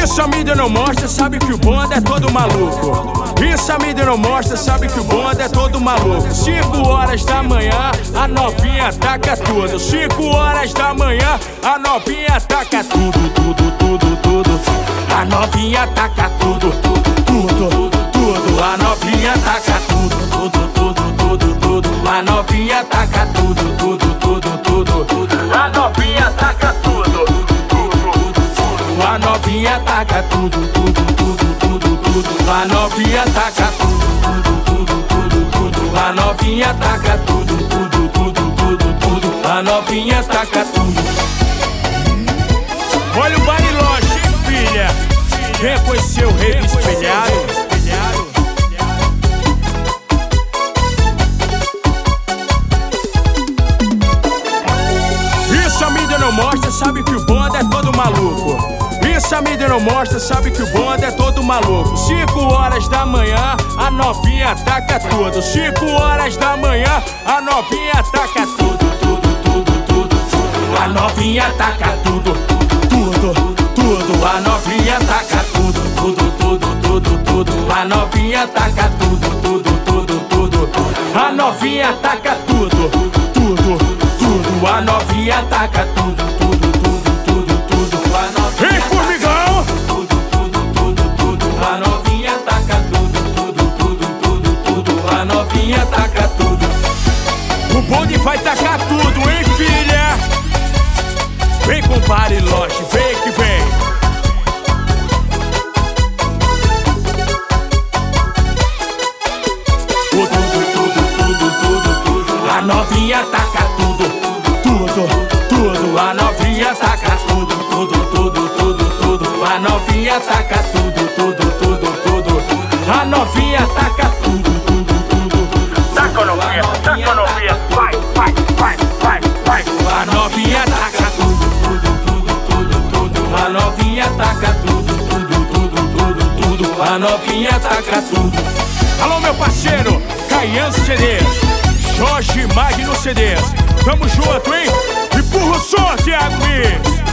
Isso a mídia não mostra, sabe que o bonde é todo maluco. Isso a mídia não mostra, sabe que o bonde é todo maluco. 5 horas da manhã, a novinha taca tudo. 5 horas da manhã, a novinha taca tudo, tudo, tudo, tudo. A novinha taca tudo, tudo, tudo, tudo. A novinha taca tudo, tudo, tudo, tudo, tudo. A novinha taca tudo, tudo, tudo, tudo. A novinha taca tudo, tudo, tudo. A novinha taca tudo, tudo, tudo, tudo, tudo. A novinha taca tudo, tudo, tudo, tudo. A novinha taca tudo, tudo, tudo, tudo, tudo. A novinha taca tudo. Olha o Bariloche, hein, filha? Vem conhecer o rei do espelhado. Isso a mídia não mostra, sabe que o bonde é todo maluco. Isso a mídia não mostra, sabe que o bonde é todo maluco. 5 horas da manhã, a novinha taca tudo. 5 horas da manhã, a novinha taca tudo, tudo, tudo, tudo. A novinha taca tudo, tudo, tudo. A novinha taca tudo, tudo, tudo, tudo, tudo. A novinha taca tudo, tudo, tudo, tudo. A novinha taca tudo, tudo, tudo. A novinha taca tudo, tudo, tudo, tudo, tudo. Ei, formigão! Tudo, tudo, tudo, tudo. A novinha taca tudo, tudo, tudo, tudo, tudo. A novinha taca tudo. O bonde vai tacar tudo, hein, filha? Vem com o Bariloche, vem que vem. Tudo, tudo, tudo, tudo, tudo. A novinha taca tudo, tudo, tudo. A novinha taca tudo, tudo, tudo, tudo, tudo. A novinha taca tudo, tudo, tudo, tudo. A novinha taca tudo, tudo, tudo. Taca, novinha, taca, novinha. Vai, vai, vai, vai, vai. A novinha taca tudo, tudo, tudo, tudo, tudo. A novinha taca tudo, tudo, tudo, tudo, tudo. A novinha taca tudo. Alô, meu parceiro, Caian CDs, Jorge Magno CDs. Tamo junto, hein? Empurra o som, Thiago Mix.